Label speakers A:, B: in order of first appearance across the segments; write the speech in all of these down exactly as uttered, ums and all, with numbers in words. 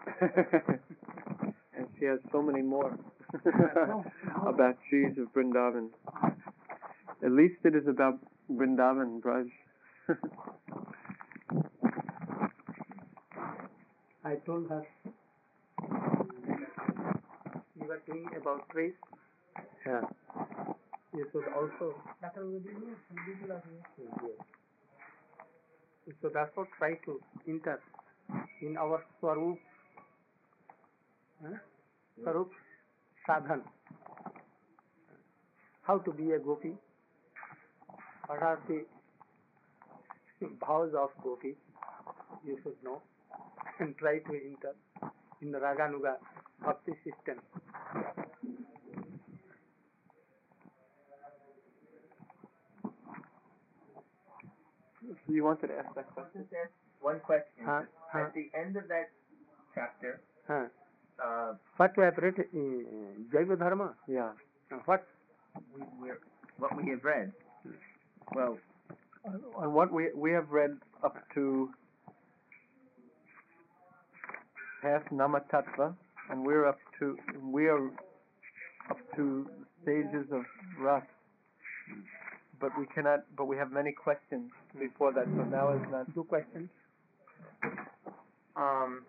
A: And she has so many more about Shris of Vrindavan. At least it is about Vrindavan, Braj.
B: I told her you were doing about race.
A: Yeah.
B: You should also. You should also try to enter in our Swarup, huh? Swarup Sadhan. How to be a gopi? What are the vows of gopi? You should know and try to enter in the Raganuga Bhakti system.
A: So you wanted to ask that question?
C: Just ask one question.
B: Huh? Huh?
C: At the end of that chapter,
B: Huh?
C: uh,
B: What we have read in Jaiva Dharma?
A: Yeah.
B: Uh, What?
C: we, we're, what we have read, well,
A: On what we we have read up to past Namatattva, and we're up to we are up to stages of ras, but we cannot. But we have many questions before that. So now is not.
B: Two questions.
C: um,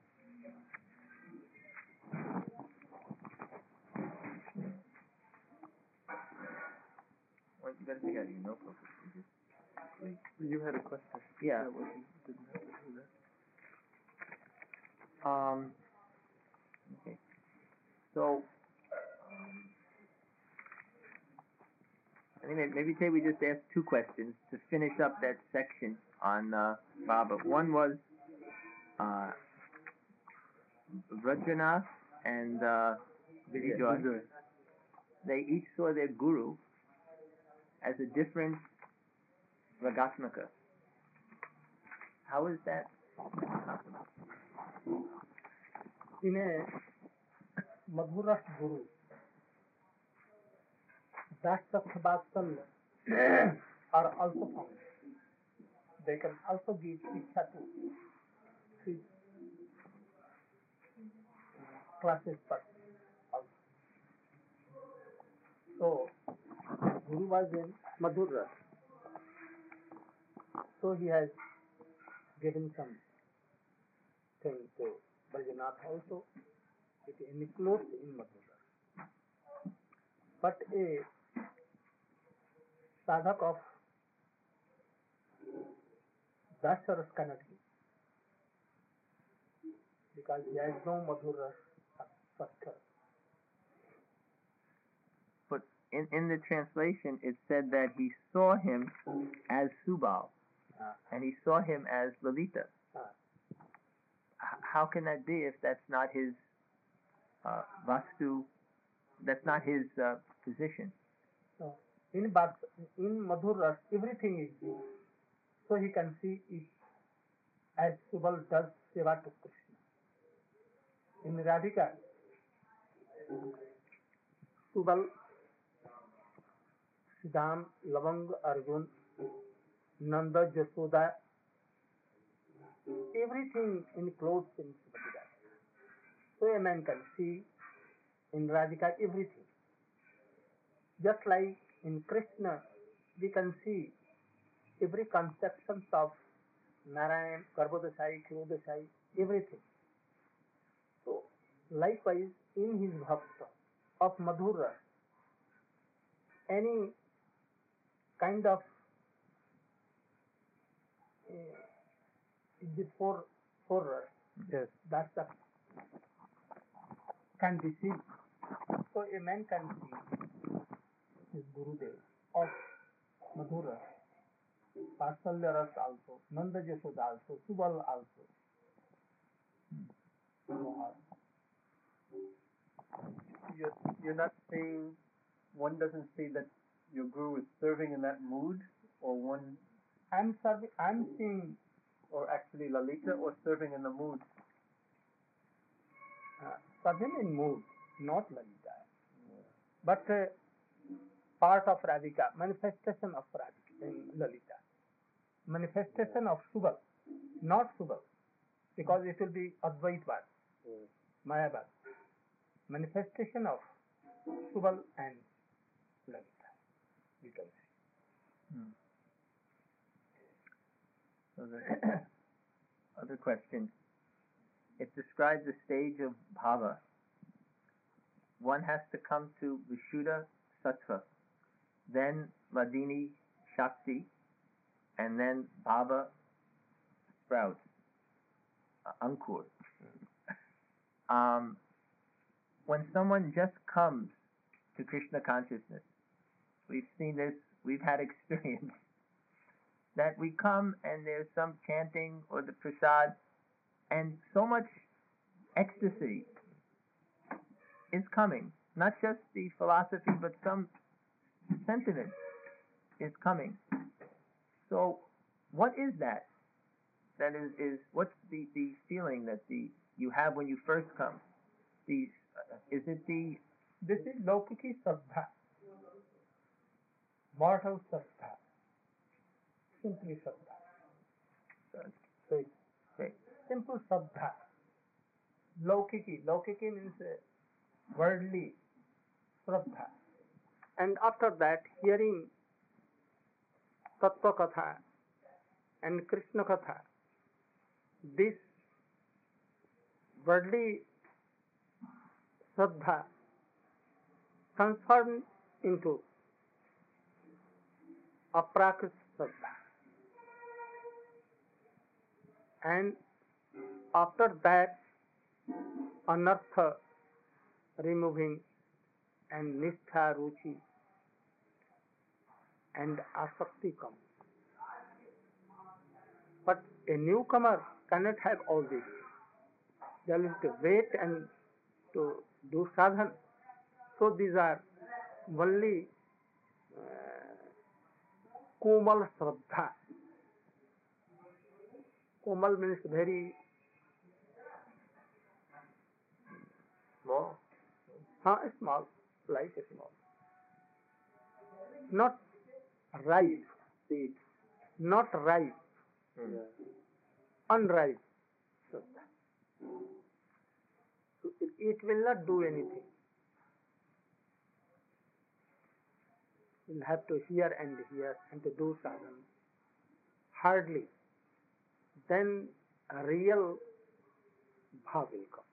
C: well, you gotta take out your notebook. You just-
A: You had a question.
C: Yeah.
A: That wasn't- didn't have to do that.
C: Um, okay. So, um, I think that maybe say we just ask two questions to finish up that section on uh, Baba. One was uh, Vrajanath and uh, Vijay. They each saw their guru as a different Ragatmaka. How is that possible?
B: In a Madhura Guru, Dastakha Vatsalya are also found. They can also give Shiksha to his classes person also. So, Guru was in Madhura. So he has given some thing to Brajanath also. It includes in Madhura. But a sadhak of Dasaras cannot give, because he has no Madhura structure.
C: But in, in the translation, it said that he saw him as Subal,
B: Ah.
C: and he saw him as Lalita.
B: Ah.
C: H- how can that be if that's not his uh, Vastu, that's not his uh, position?
B: So, in Bhakt, in Madhura, everything is there. So he can see it as Subal does Seva to Krishna. In Radhika, Subal, Siddham, Lavang, Arjun, Nanda, Jasoda, everything includes in Srimati Radhika. So a man can see in Radhika everything. Just like in Krishna, we can see every conception of Narayan, Garbhodashai, Kshudashai, everything. So, likewise, in his bhakta of Madhura, any kind of uh, the four four
A: Yes.
B: that's the can be seen. So a man can see his Gurudev of Madhura, Vatsalya Ras also, Nanda Jasoda also, Subal also.
A: You're, you're not saying one doesn't say that your guru is serving in that mood, or one,
B: I'm serving, I'm seeing
A: or actually Lalita, or serving in the mood.
B: uh, serving in mood, not Lalita, but uh, part of Radhika, manifestation of Radhika in Lalita, manifestation of Subal, not Subal, because it will be Advaitvad. Mayabad, manifestation of Subal and Lalita, we can say.
C: Hmm. So the other question. It describes the stage of bhava. One has to come to Vishuddha Sattva, then Vadini Shakti, and then bhava sprouts, uh, Ankur. Um, when someone just comes to Krishna consciousness, we've seen this, we've had experience, that we come and there's some chanting or the prasad, and so much ecstasy is coming. Not just the philosophy, but some sentiment is coming. So, what is that? That is, is what's the, the feeling that the you have when you first come? The, uh, is it the
B: This is Lokiki Saddha, mortal Saddha, simply Saddha.
C: uh,
B: So it's
C: okay.
B: simple Saddha. Lokiki, Lokiki means uh, worldly Shraddha. And after that, hearing Tattva Katha and Krishna Katha, this worldly Shraddha transformed into Aprakrit Shraddha. And after that, Anartha removing and Nishtha Ruchi and Asakti comes. But a newcomer cannot have all this. They will have to wait and to do sadhana. So these are only uh, Komal Shraddha. Komal means very
C: Small.
B: huh, small, like small. Not ripe seed, not ripe,
C: Mm.
B: unripe. Shraddha. So it, it will not do anything. You'll have to hear and hear and to do sadhana. Hardly. Then a real bhav will come.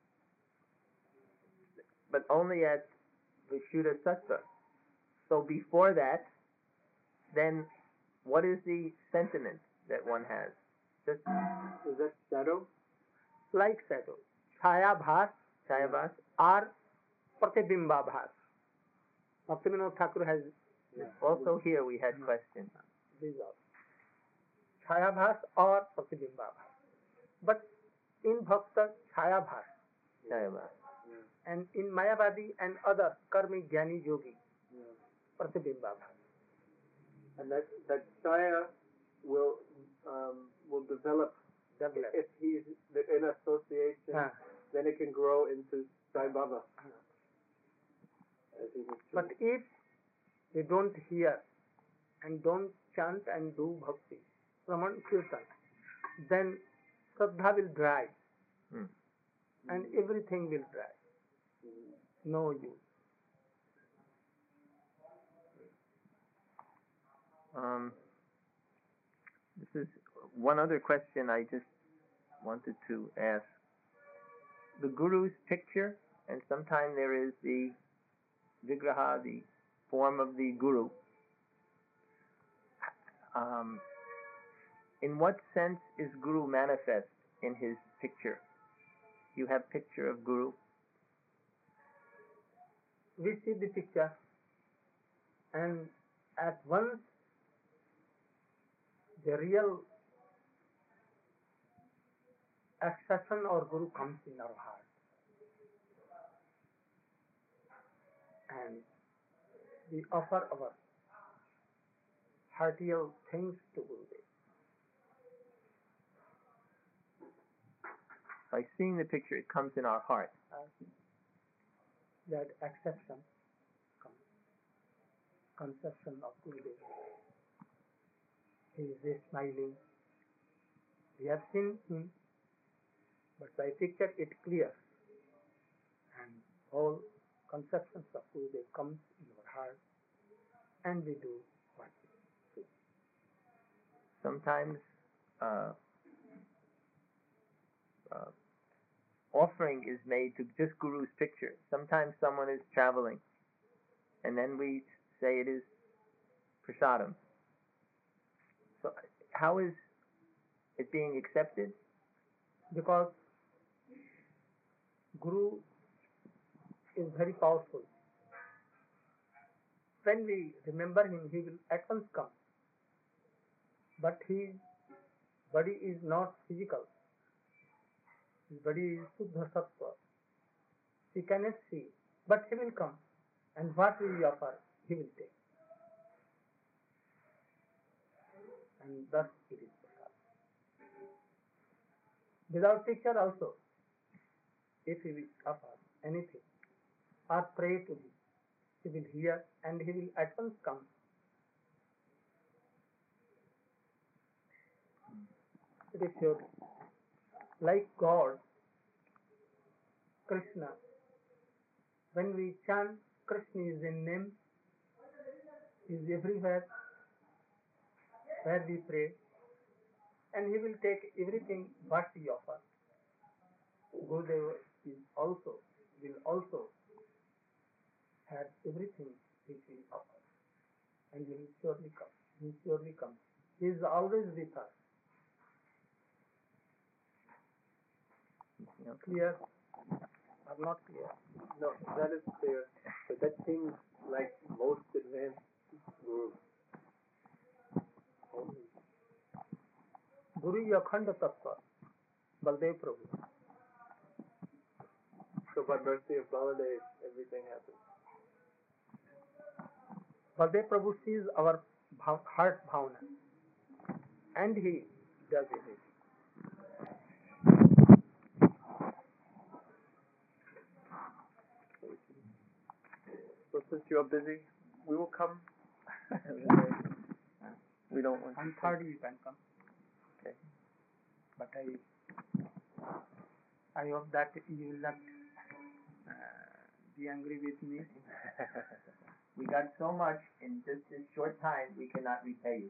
C: But only at Vishuddha Sattva. So before that, then what is the sentiment that one has? Just
B: Is that shadow? Like shadow. Chaya bhas
C: Chayabhas?
B: or pratibimba bhas. Bhaktivinoda Thakur has
C: Also here we had questions.
B: these are. Chaya bhas or pratibimba bhas. But in Bhakta, Chaya bhas.
C: Chayabhas.
B: And in Mayavadi and other Karmi Jnani Yogi, pratibimba bhas.
A: And that, that Chaya will, um, will develop,
B: Develop.
A: if he's in association,
B: Ah.
A: then it can grow into Sai Baba. As he was
B: But if they don't hear and don't chant and do bhakti, Raman Kirtan, then Shraddha will dry
C: Hmm.
B: and everything will dry. No use.
C: Um, this is one other question I just wanted to ask. The Guru's picture, and sometimes there is the Vigraha, the form of the Guru. Um, in what sense is Guru manifest in his picture? You have picture of Guru.
B: We see the picture and at once the real accession or Guru comes in our heart. And we offer our heartier thanks to Gurudev.
C: By seeing the picture, it comes in our heart.
B: That acceptance comes. Conception of Gurudev. He is there smiling. We have seen him, but by picture it clear, and all conceptions of Gurudev comes in our heart, and we do what we do.
C: Sometimes uh, uh, offering is made to just Guru's picture. Sometimes someone is traveling, and then we say it is prasadam. So how is it being accepted?
B: Because Guru is very powerful. When we remember him, he will at once come. But his body is not physical. His body is Suddha Sattva. He cannot see, but he will come. And what we offer, he will take. And thus it is prasad. Without picture also, if he will offer anything or pray to him, he will hear and he will at once come. It is sure. Like God, Krishna, when we chant Krishna is in name, is everywhere where we pray, and he will take everything what we offer. Gurudev is also will also have everything which we offer, and he will surely come. He will surely come. He is always with us. Clear or not clear?
A: No, that is clear. But that seems like most advanced groups. Only.
B: Guru is Akhand Tattva, Baldev Prabhu.
A: So by mercy of Baladev, everything happens.
B: Baldev Prabhu sees our bhav, heart bhavana, and he does it.
A: So since you're busy, we will come. We don't want
B: On
A: to.
B: third you can come.
A: Okay.
B: But I, I hope that you will not uh, be angry with me.
C: We got so much in just this short time, we cannot repay you.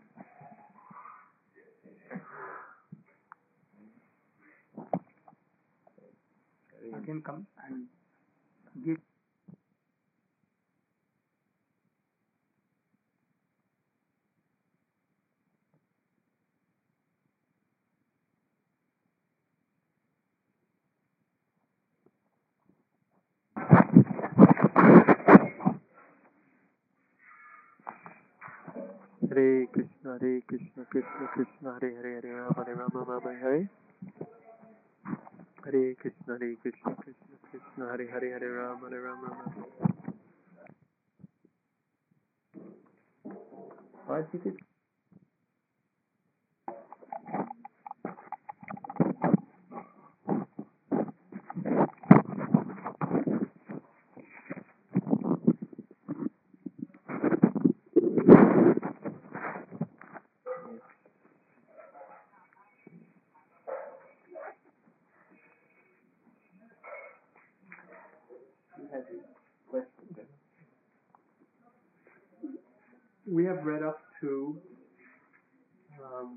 B: You can come and give.
A: Hare Krishna, Hare Krishna, Krishna Krishna, Hare Hare, Hare Rama, Hare Rama, Rama Hare. Hare Krishna, Hare Krishna, Krishna Krishna, Hare Hare, Hare Rama, Hare Rama, Rama Hare.
C: Or you could
A: We have read up to um,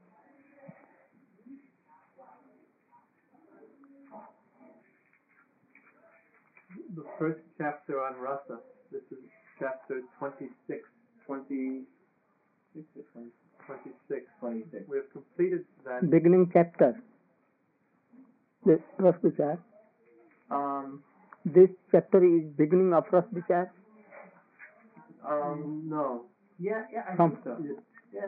A: the first chapter on rasa. This is chapter twenty-six. twenty-six or twenty? twenty-six. twenty-six. We have completed that.
B: Beginning chapter. This Ras Vichar.
C: um
B: This chapter is beginning of Ras Vichar.
C: um
A: No.
C: yeah yeah I
B: From-
C: think so. Yes.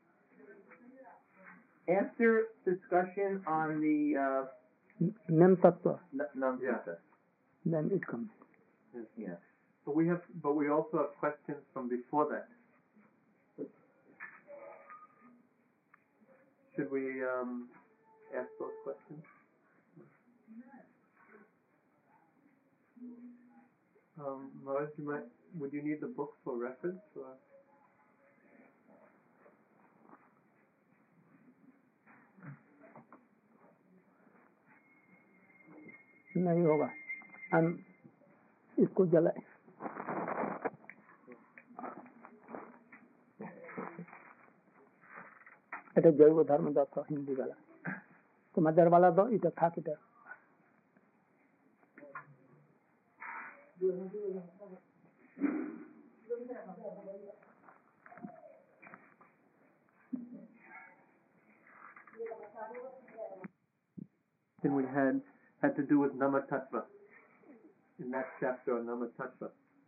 C: After discussion on the uh
B: Nem Tattva.
C: n- num-
A: Yeah.
B: Then it comes.
C: yeah.
A: But we have, but we also have questions from before that. Should we um, ask those questions? Um, Maharaj, you might, would you need the book for reference? Or?
B: नहीं होगा, हम इसको जलाए। এটা জৈব ধর্ম দত্ত হিন্দি वाला, তোমাদের वाला दो এটা থাক এটা।
A: Then we had had to do with Nama Tattva. In that chapter on Nama Tattva.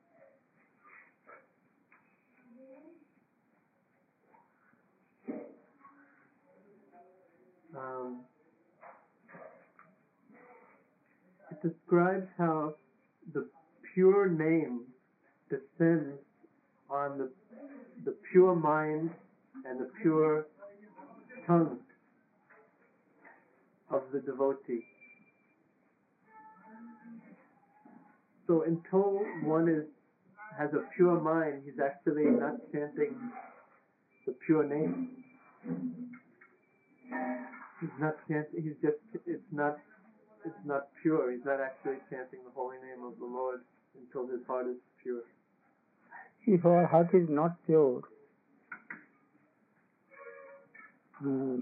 A: Um, it describes how the pure name descends on the the pure mind and the pure tongue of the devotee. So until one is has a pure mind, he's actually not chanting the pure name. He's not chanting. He's just. It's not. It's not pure. He's not actually chanting the holy name of the Lord until his heart is pure.
B: If our heart is not pure, um,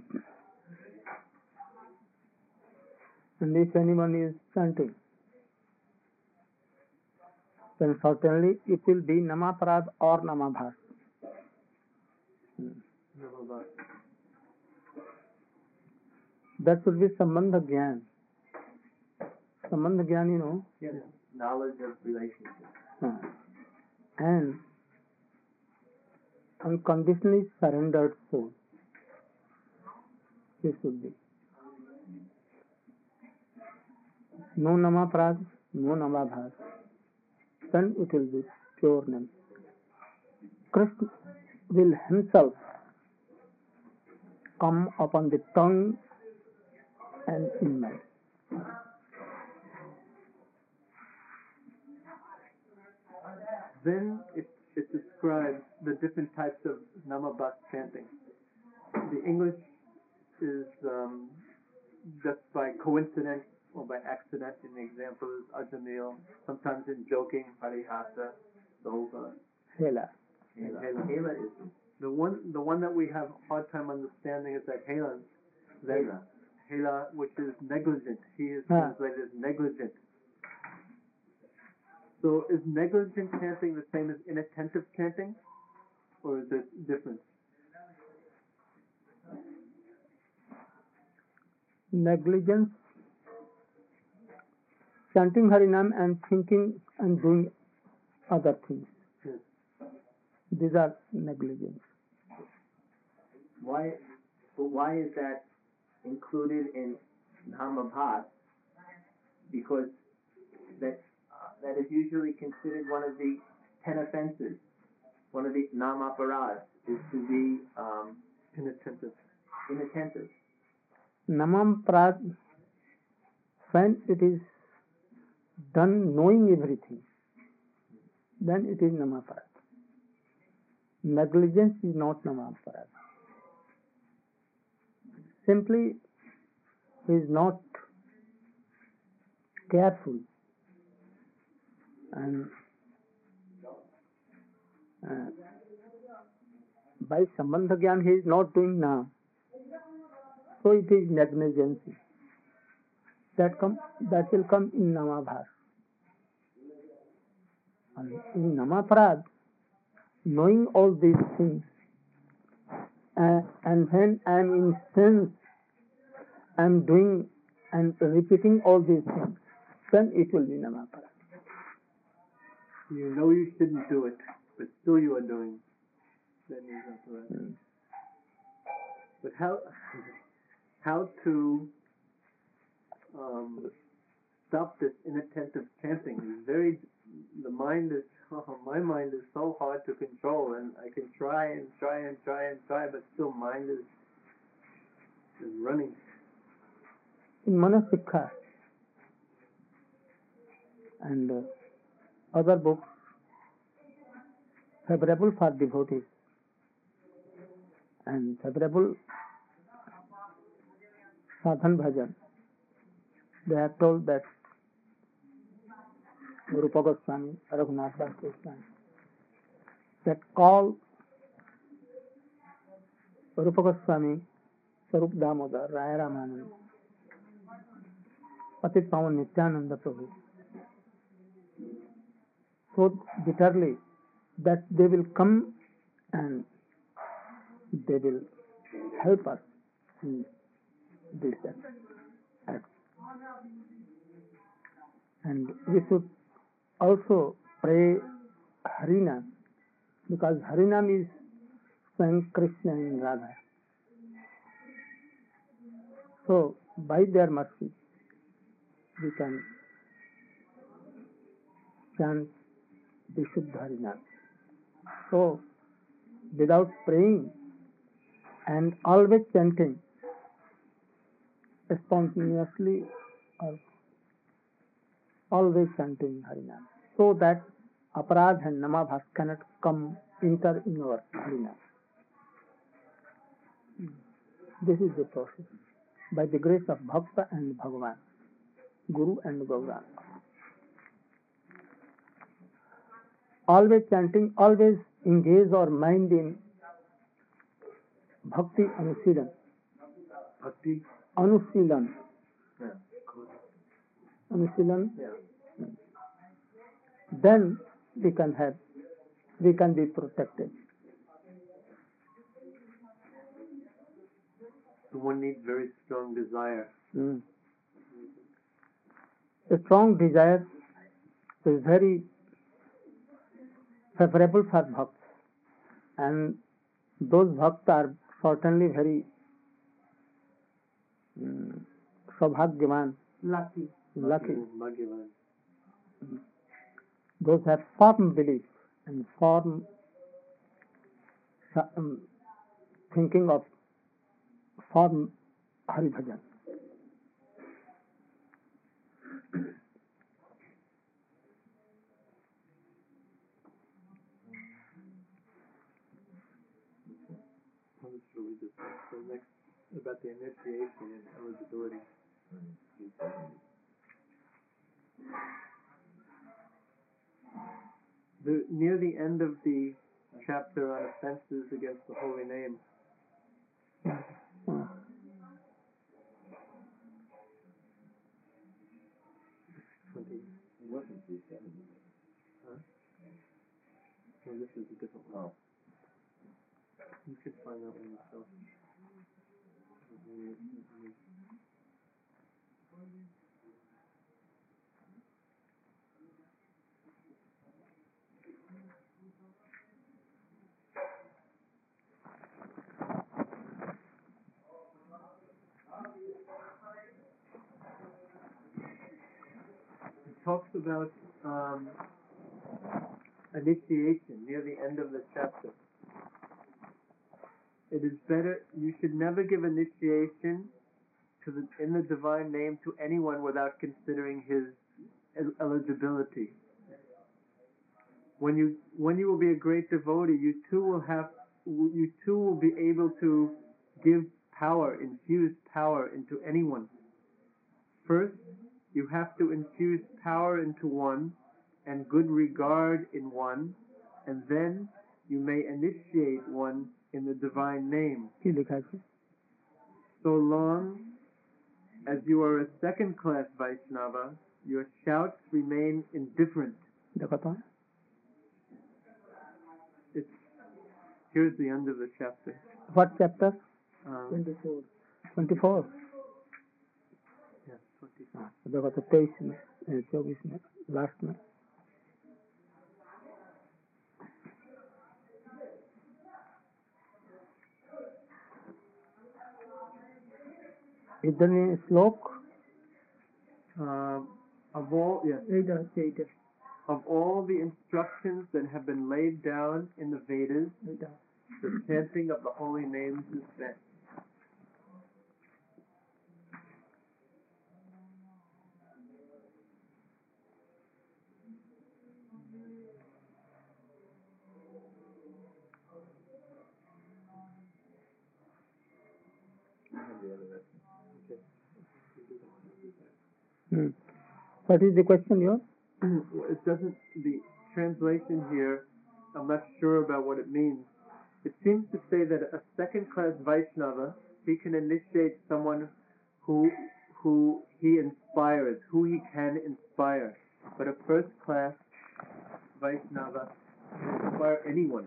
B: and if anyone is chanting, then certainly it will be Namaparad or Namabhas.
A: Namabhas.
B: That should be Sambandha Gyan. Sambandha Gyan, you know.
C: Yes. Knowledge of relationship.
B: Uh, and unconditionally surrendered soul. This should be. No Namaprad, no Namabhas. Then it will be pure name. Krishna will himself come upon the tongue and in mind.
A: Then it, it describes the different types of Namabhas chanting. The English is um, just by coincidence or by accident. In the example is Ajamil, sometimes in joking, Parihasa, Soga,
B: Hela.
C: Hela. Hela is
A: The one, the one that we have a hard time understanding is that Hela, that
C: Hela.
A: Hela, which is negligent. He is
B: Ah.
A: translated as negligent. So is negligent chanting the same as inattentive chanting, or is it different?
B: Negligence, chanting Harinam and thinking and doing other things.
A: Yes.
B: These are negligence.
C: Why? But why is that included in Namabhas? Because that uh, that is usually considered one of the ten offenses. One of the Namaparad is to be um,
A: Inattentive.
C: inattentive.
B: Namam Prad, when it is done knowing everything, then it is Namaparad. Negligence is not Namaparad. Simply he is not careful and uh, by Sambandha Gyan he is not doing now. So it is negligence. That come that will come in Namabhas. And in Namaparad, knowing all these things, uh, and when I am in sense, I am doing and repeating all these things, then it will be Namaparad.
A: You know you shouldn't do it, but still you are doing. Then you have to.
B: Hmm.
A: But how how to um, stop this inattentive chanting is very. The mind is oh, my mind is so hard to control, and I can try and try and try and try, but still mind is is running.
B: In Manasikha and uh, other books favorable for devotees and favorable sadhan bhajan, they are told that Rupa Goswami, Raghunath Das Goswami, that all Rupa Goswami, Sarup Damodar, Raya Ramanand, Patit Pawan Nityananda Prabhu, so bitterly that they will come and they will help us in this act. And we should also pray Harinam, because Harinam is saying Krishna in Radha. So by their mercy we can chant Vishuddha Harinam. So without praying and always chanting spontaneously or always chanting Harinam, so that aparadh and namabhas cannot come enter in our Harinam. This is the process by the grace of Bhakta and Bhagavan, Guru and Gauranga. Always chanting, always engage our mind in Bhakti Anusilan.
A: Bhakti?
B: Anusilan.
A: Yeah.
B: Anusilan.
A: Yeah.
B: Then we can have, we can be protected.
A: So one needs very strong desire.
B: Mm. A strong desire is very favorable for bhakts, and those bhakts are certainly very um, saubhagyavan, lucky, lucky.
A: Bhagyavan.
B: Those have firm belief and firm um, thinking of firm Hari Bhajan.
A: So next, about the initiation and eligibility. The, near the end of the chapter on offenses against the holy name,
B: Uh,
A: twenty. Wasn't three seventy. Huh? No, this is a different one. Oh. You could find that one yourself. It talks about um, initiation near the end of the chapter. It is better, you should never give initiation to the, in the divine name to anyone without considering his el- eligibility. When you when you will be a great devotee, you too will have you too will be able to give power, infuse power into anyone. First, you have to infuse power into one and good regard in one, and then you may initiate one in the divine name. So long as you are a second-class Vaishnava, your shouts remain indifferent. It's, here's the end of the chapter.
B: What chapter?
A: Um,
B: twenty-four. twenty-four.
A: Yes, twenty-four.
B: देखो तो तेईस में चौबीस में last में इधर में श्लोक
A: Um, of all, yes,
B: इधर से इधर
A: of all the instructions that have been laid down in the Vedas,
B: इधर
A: the chanting of the holy names is best.
B: Hmm. What is the question here?
A: it doesn't, the translation here, I'm not sure about what it means. It seems to say that a second-class Vaishnava, he can initiate someone who who he inspires, who he can inspire. But a first-class Vaishnava can inspire anyone.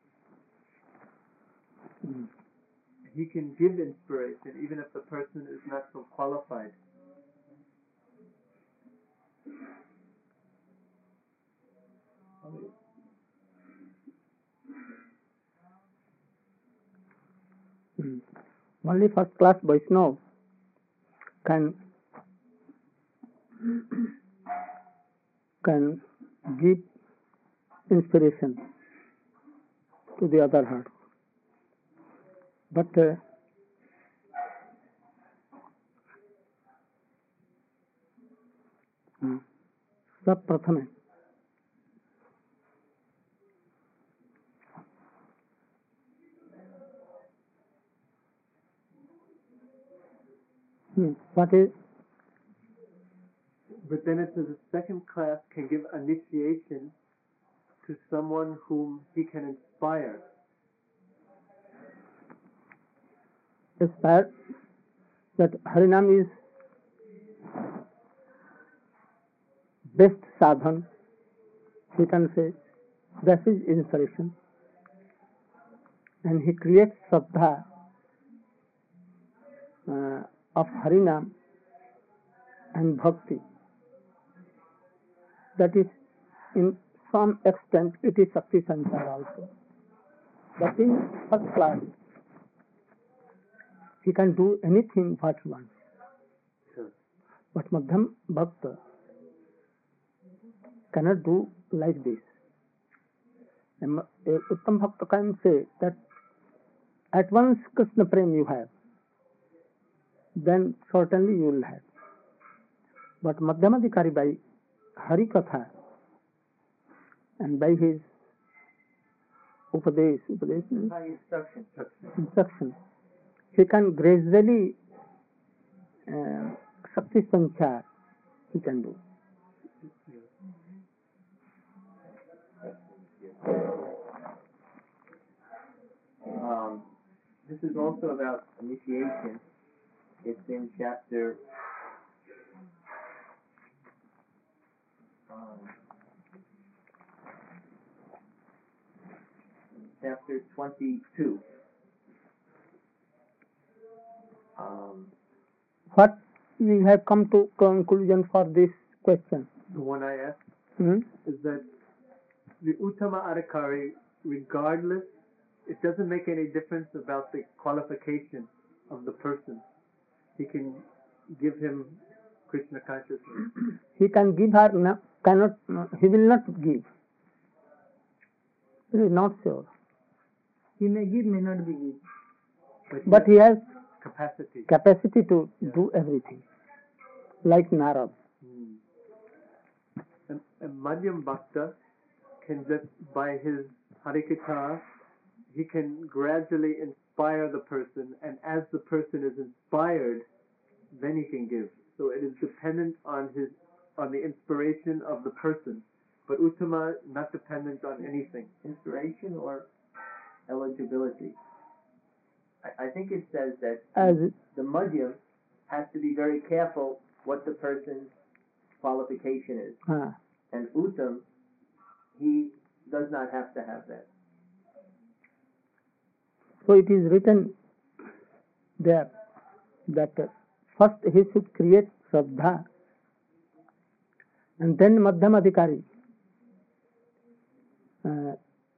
B: Mm.
A: He can give inspiration even if the person is not so qualified.
B: Mm. Only first class Vaishnava can can give inspiration to the other heart. But uh, mm, सब प्रथम है Hmm. What is?
A: But then it says a second class can give initiation to someone whom he can inspire.
B: Inspired that Harinam is best sadhan. We can say that is inspiration, and he creates Shraddha uh, of Harinam and Bhakti. That is, in some extent, it is Shakti Sanchar also. But in first class, he can do anything what he wants.
A: Sure.
B: But Madhyam Bhakta cannot do like this. And a Uttam Bhakta can say that at once Krishna Prem you have, then certainly you will have. But Madhyamadikari by Hari Katha and by his Upadesh, Upadesh means
C: By instruction.
B: instruction, he can gradually uh, Shakti Sanchar he can do.
C: Um, this is also about initiation. It's in chapter um, chapter twenty-two. Um,
B: What we have come to conclusion for this question?
A: The one I asked
B: Hmm?
A: is that the Uttama Adhikari, regardless, it doesn't make any difference about the qualification of the person. He can give him Krishna consciousness.
B: He can give her, no, cannot, no, he will not give. He is not sure.
D: He may give, may not be give.
A: But he
B: But
A: has
B: he has
A: capacity.
B: capacity to
A: Yeah.
B: do everything, like Narad.
A: Hmm. And, and Madhyam Bhakta can just, by his Harikatha, he can gradually inspire the person, and as the person is inspired, then he can give. So it is dependent on his, on the inspiration of the person. But Uttama, not dependent on anything.
C: inspiration or eligibility. I, I think it says that
B: As
C: the Madhyam has to be very careful what the person's qualification is.
B: uh,
C: And Uttam, he does not have to have that.
B: so it is written there that uh, first he should create Shraddha and then Madhyam Adhikari. Uh,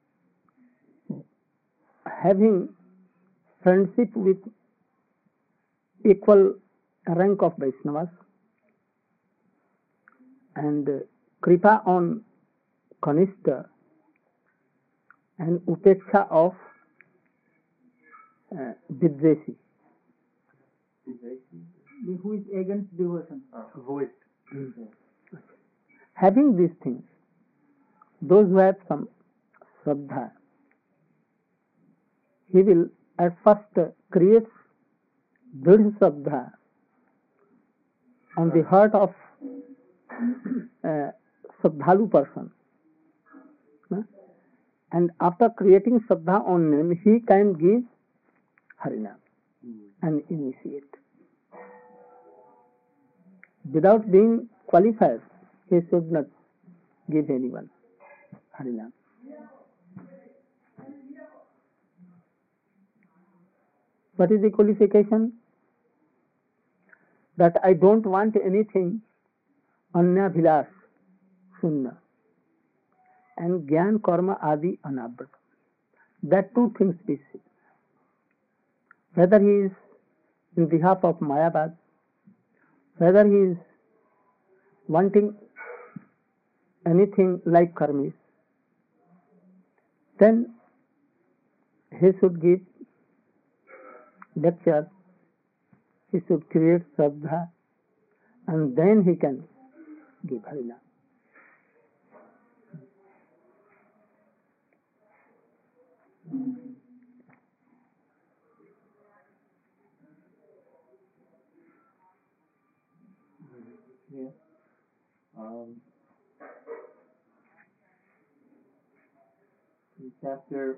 B: having friendship with equal rank of Vaishnavas and uh, Kripa on Kanishta and Upeksha of uh, Vidveshi.
D: Who is against devotion?
A: Avoid.
B: Having these things, those who have some Shraddha, he will at first uh, create Dridha Shraddha on the heart of uh, Sadhalu person. Huh? And after creating Shraddha on name, he can give Harinam and initiate. Without being qualified, he should not give anyone Harinam. What is the qualification? That I don't want anything Anya Bhilas, Sunna, and Gyan Karma Adi Anabrat. That two things be seen. Whether he is in behalf of Mayavad, whether he is wanting anything like karmis, then he should give lecture, he should create Shraddha, and then he can give Harinam.
C: Yeah. Um, in chapter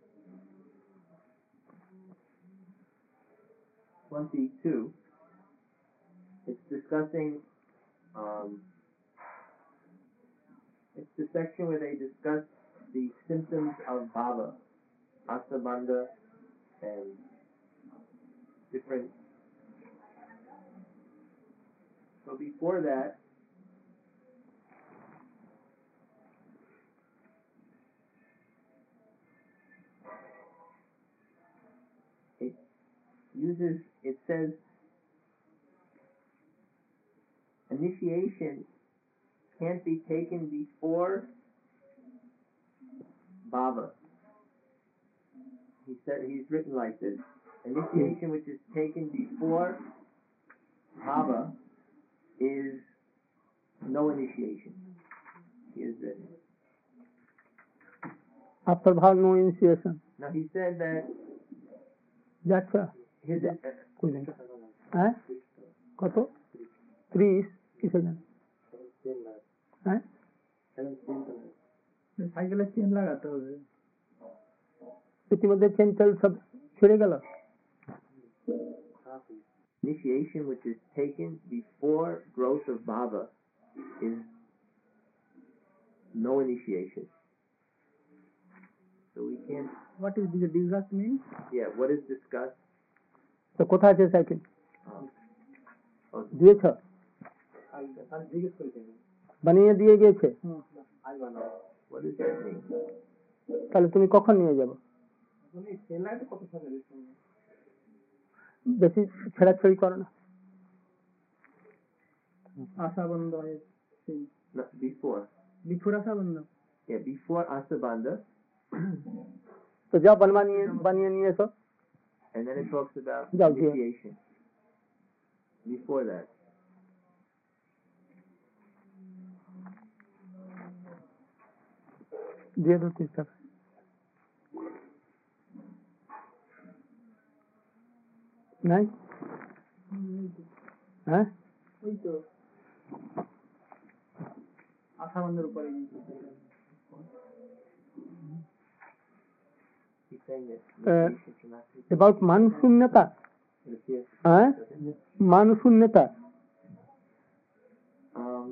C: twenty-two, it's discussing, um, it's the section where they discuss the symptoms of bhava, asabandha, and different. So before that, it uses, it says, initiation can't be taken before bhava. He said, he's written like this: initiation which is taken before bhava is no initiation. He has written.
B: After bhav, no initiation.
C: Now he said that
B: That's a
C: his uh,
B: হ্যাঁ কত ত্রিশ কিসে জান হ্যাঁ
D: সাইকেলের chain লাগাতে হবে
B: ইতিমধ্যে চেন তেল সব ছিঁড়ে গেল
C: initiation which is taken before growth of bhava is no initiation. So we can't.
D: What is the discuss mean?
C: Yeah, what is discussed?
B: তো কোথায় আছে সাইকেল
C: Um, oh,
B: দিয়েছ বানিয়ে দিয়ে গিয়েছে
C: what does that mean?
B: তাহলে তুমি কখন নিয়ে যাবো বেশি ছেড়াছড়ি করো না
D: আশা বন্ধ হয়
C: No, before.
D: বিফোর আশা বন্ধ
C: Yeah, before asabandha,
B: তো যাও বানবা নিয়ে বানিয়ে নিয়ে এসো
C: and then it talks about
B: Jao, dear.
C: initiation. Before that.
B: দিয়ে দাও তিরিশ টাকা নাই হ্যাঁ
D: ওই তো আশা বন্ধের উপরে
C: He's saying that
B: Uh,
C: initiation should not be
B: about মানশূন্যতা
C: here.
B: হ্যাঁ মানশূন্যতা
C: Um,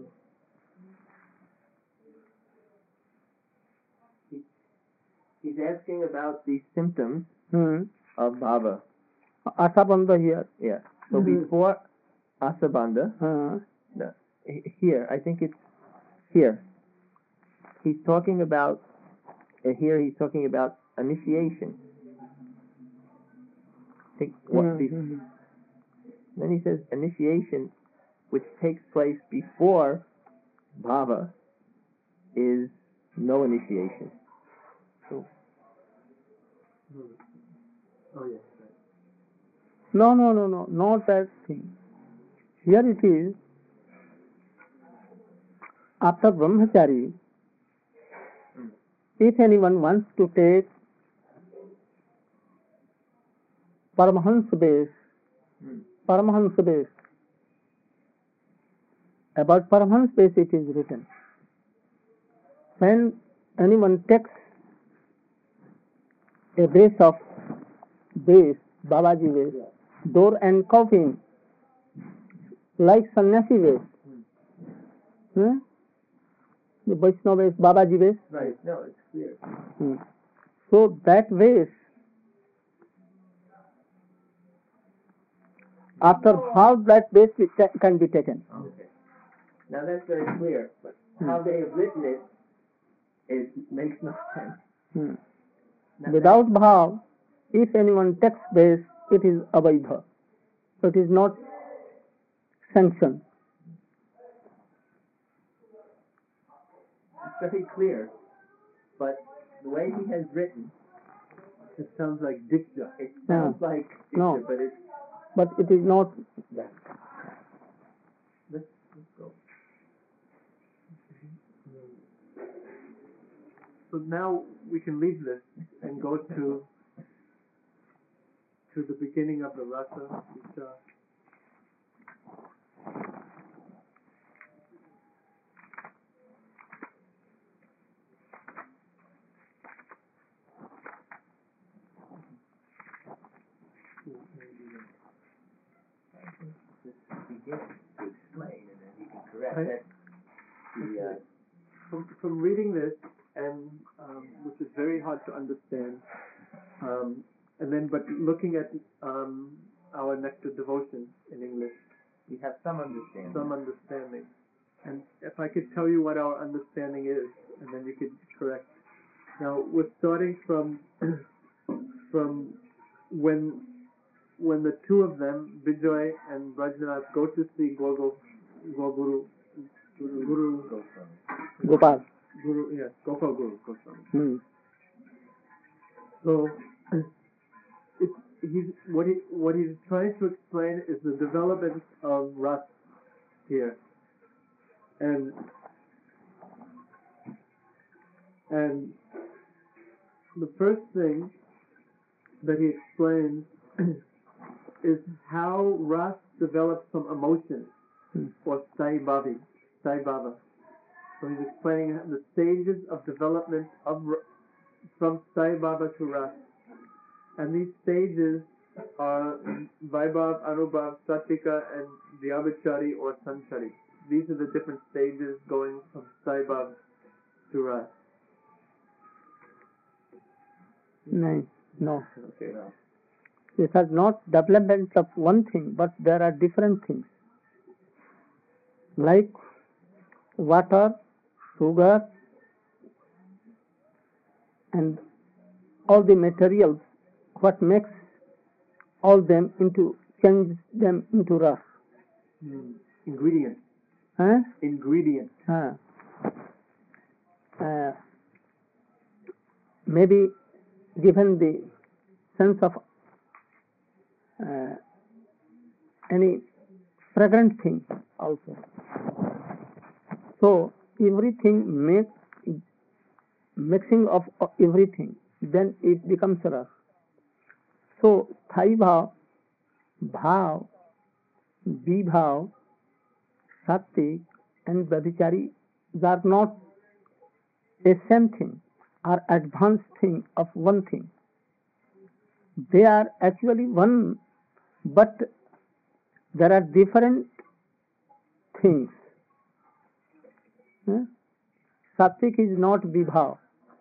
C: he, he's asking about the symptoms
B: hmm
C: of bhava.
B: আশা বন্ধ here
C: Yeah. So
B: Mhm.
C: before asabandha,
B: হ্যাঁ
C: no, he- here, I think it's here. He's talking about, uh, here he's talking about initiation. Think what
B: hmm,
C: be-
B: hmm, hmm.
C: Then he says initiation, which takes place before bhava, is no initiation. So,
B: No, no, no, no, not that thing. Here it is, after brahmachari, if anyone wants to take Paramahansa base,
C: hmm.
B: Paramahansa base, about Paramahansa base it is written. When anyone takes a brace of base, Babaji base, door and coffin, like sannyasi base, hmm? The Vaishnava is Babaji base.
C: Right. No, it's clear.
B: Hmm. So that base, after how that base is ta- can be taken.
C: Okay. Now that's very clear, but how they have written it, it makes no sense.
B: Hmm.
C: Now,
B: Without bhav, if anyone takes base, it is avaidha. So it is not sanctioned.
C: It's very clear, but the way he has written,
A: It sounds like dikta.
C: it sounds
B: No.
C: like
B: No.
C: dicta, but it's
B: But it is not.
C: let's, let's go.
A: So now we can leave this and go to to the beginning of the rasa, which, uh,
C: Just begin to explain, and then you can correct
A: Right.
C: that. The uh,
A: from, from reading this, and um, which is very hard to understand, um, and then but looking at um, our nectar devotion in English,
C: we have some understanding.
A: some understanding. And if I could tell you what our understanding is, and then you could correct. Now we're starting from from when when the two of them, Bijoy and Brajnath, go to see Gogol, Goguru, Guru, Guru,
C: Goswami.
B: Gopal.
A: Guru, yes, Gopal Guru Goswami.
B: Hmm.
A: So, it's, he's, what he what he's trying to explain is the development of Ras here, and and the first thing that he explains is how Ras develops from emotion,
B: Hmm.
A: or Sai Bhavi, Sai Bhava. So he's explaining the stages of development of Ra- from Sai Bhava to Ras. And these stages are Vaibhav, Anubhav, Satika, and Vyabhichari or Sanchari. These are the different stages going from Sai Bhava to Ras.
B: No, no.
A: Okay.
C: No.
B: It has not development of one thing, but there are different things. Like water, sugar, and all the materials, what makes all them into, change them into ras.
A: Hmm. Ingredients.
B: Huh?
A: Ingredients.
B: Huh. Uh, maybe given the sense of uh, any fragrant thing also. So everything makes mixing of everything, then it becomes ras. So Thai bhav, bhav, vibhav, sattvic and brahmachari are not a same thing, are advanced thing of one thing. They are actually one, but there are different things. Hmm? Sattvic is not vibhav.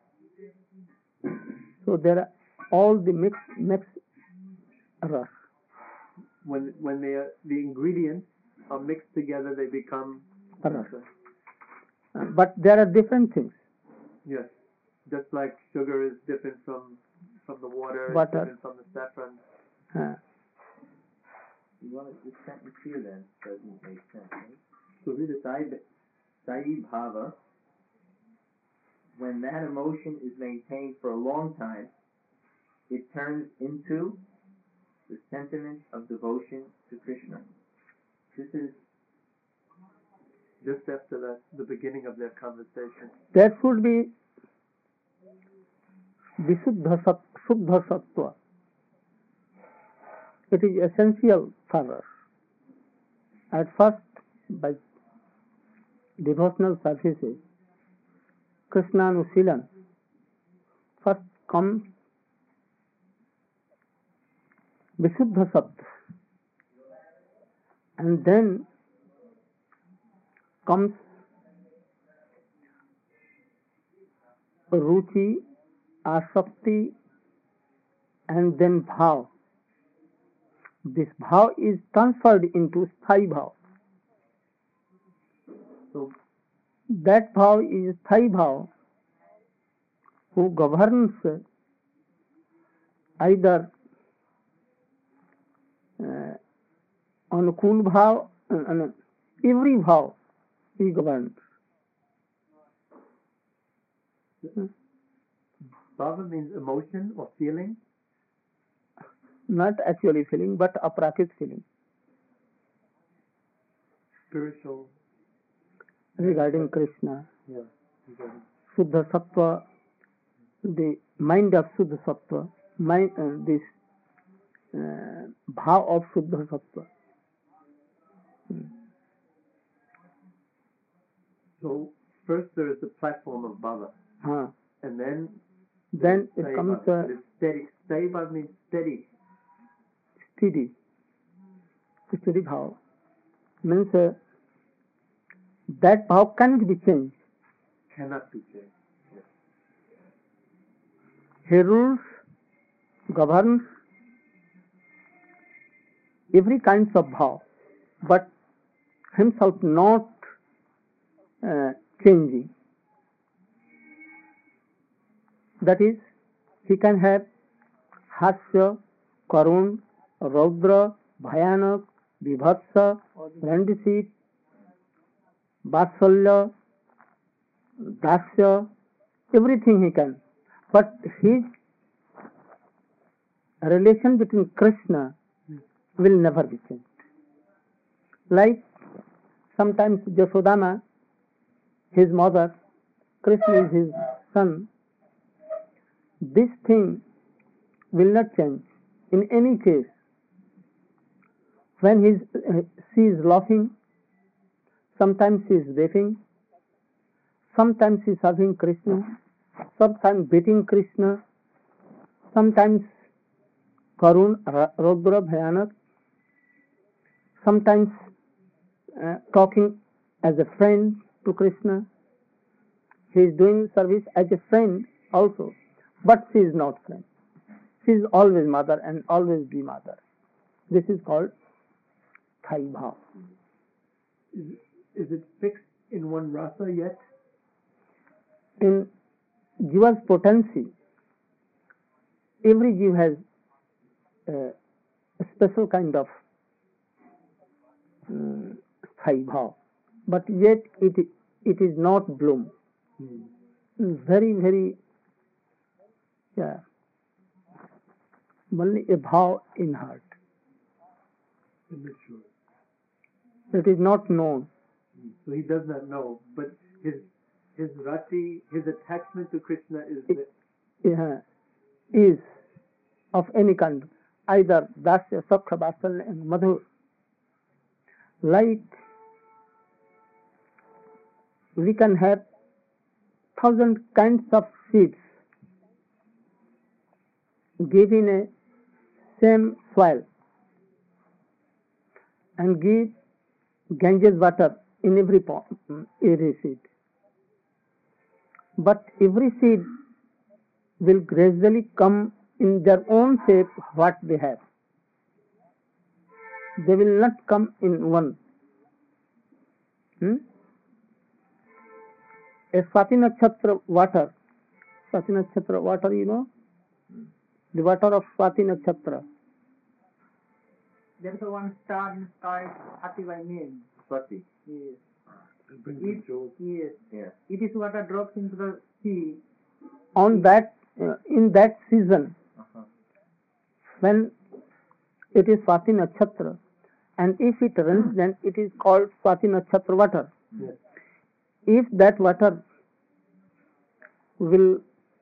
B: So there are all the mix mix ras.
A: When when they are, the ingredients are mixed together, they become
B: ras. Uh, But there are different things.
A: yes. Just like sugar is different from from the water,
B: Water.
A: it's different from the saffron.
B: Uh,
C: You want this sentence here then doesn't make sense, right? So read the Sai, Sai Bhava, when that emotion is maintained for a long time, it turns into the sentiment of devotion to Krishna. This is
A: Just after that, the beginning of their conversation.
B: there should be Visuddha sat, Shuddha Sattva. It is essential for us. At first, by devotional services, Krishnanusilan, first comes Visuddha Sattva, and then comes Ruchi, Asakti, and then Bhav. This Bhav is transferred into Sthai Bhav.
A: So
B: That Bhav is Sthai Bhav, who governs either uh, Anukul Bhav, uh, every Bhav he governs.
A: bhava means emotion or feeling.
B: Not actually feeling, but aprakrit feeling
A: Spiritual.
B: regarding Krishna.
A: Yeah. Regarding-
B: Suddha Sattva, the mind of Suddha Sattva, mind, uh, this uh, Bhav of Suddha Sattva. Hmm.
A: So first there is the platform of bhava,
B: Huh.
A: and then
B: Then it
A: Sthai
B: comes
A: bhava.
B: uh,
A: But it's steady. Sthai bhava means steady.
B: steady. Steady Bhav means uh, that Bhav cannot be changed.
A: Cannot be changed. Yes.
B: He rules, governs every kind of Bhav, but himself not uh, changing. That is, he can have Hasya, Karun, Raudra, Bhayanak, Vibhatsa, Friendship, Vatsalya, Dasya, everything he can. But his relation between Krishna will never be changed. Like sometimes Jasodama, his mother, Krishna is his son. This thing will not change in any case. When he is, uh, she is laughing, sometimes she is weeping, sometimes she is serving Krishna, sometimes beating Krishna, sometimes Karun, Ra- Raudra, Bhayanak, sometimes uh, talking as a friend to Krishna. He is doing service as a friend also, but she is not friend. She is always mother and always be mother. This is called Thai Bhav.
A: Is, is it fixed in one rasa yet?
B: In Jiva's potency, every Jiva has uh, a special kind of um, Thai Bhav, but yet it it is not bloom.
A: Hmm.
B: Very, very, yeah, only a Bhav in heart.
A: Immature.
B: It is not known.
A: Hmm. So he does not know, but his his rati, his attachment to Krishna is
B: It- Yeah, is of any kind, either Dasya, Sakha, Vatsalya and Madhur. Like we can have thousand kinds of seeds given a same soil and give Ganges water in every pot, every seed. But every seed will gradually come in their own shape what they have. They will not come in one. Hmm? A Swati Nakshatra water, Swati Nakshatra water, you know, the water of Swati Nakshatra.
D: There is a one star in sky, Hati by name.
A: Swati.
D: Yes.
A: It,
D: Yes.
A: yeah.
D: It is water drops into the sea.
B: On that, uh, in that season,
A: Uh-huh.
B: when it is Swati Nakshatra, and if it runs, then it is called Swati Nakshatra water.
A: Yes.
B: If that water will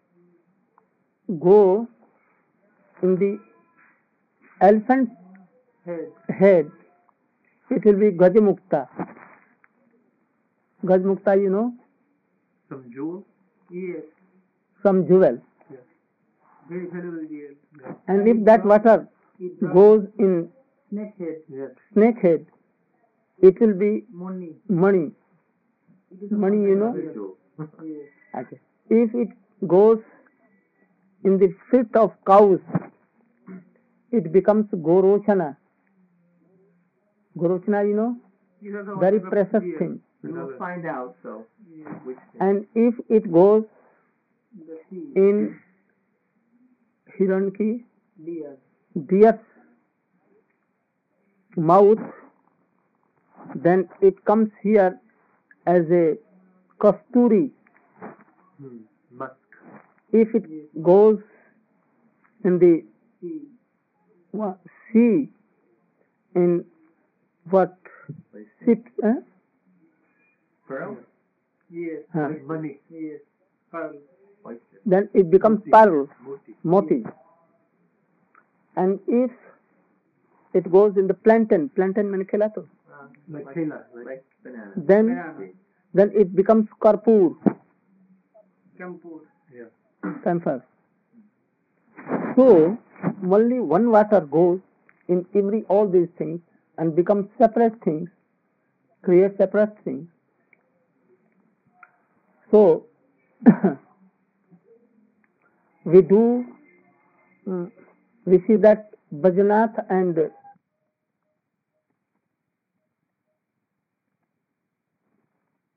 B: go in the elephant's
D: Head.
B: head, it will be Gajamukta. Gajamukta, you know?
A: Some jewel.
D: Yes.
B: some jewel.
D: Very valuable jewel.
B: And if that water
D: It drops
B: goes in
D: snake head.
A: Yes.
B: snake head, it will be
D: Money.
B: money.
D: It is
B: Money, you know?
D: Yes.
B: Okay. If it goes in the feet of cows, it becomes Gorochana. Gorochana, you know,
D: These are the
B: very
D: water of
B: precious
D: jewel.
B: thing.
C: We will find out, so,
D: Yes.
C: which,
B: And if it goes
D: The sea.
B: in Hiranki,
D: Deer.
B: deer's mouth, then it comes here as a kasturi.
A: Hmm. Musk.
B: If it goes in the
D: Sea.
B: wa- sea, in what ship, eh?
C: pearl,
D: Yes.
B: Huh.
A: Like money.
D: Yes. Pearl.
C: oyster.
B: Then it becomes
A: Moti.
B: pearl,
A: Moti.
B: moti. And if it goes in the plantain, plantain means khelato,
D: Uh,
A: Like Kayla.
C: Like banana.
B: then
D: banana.
B: then it becomes karpur,
D: Kampur.
A: Yeah.
B: camphor. So only one water goes in every all these things and becomes separate things, create separate things. So we do mm, we see that Bajanath and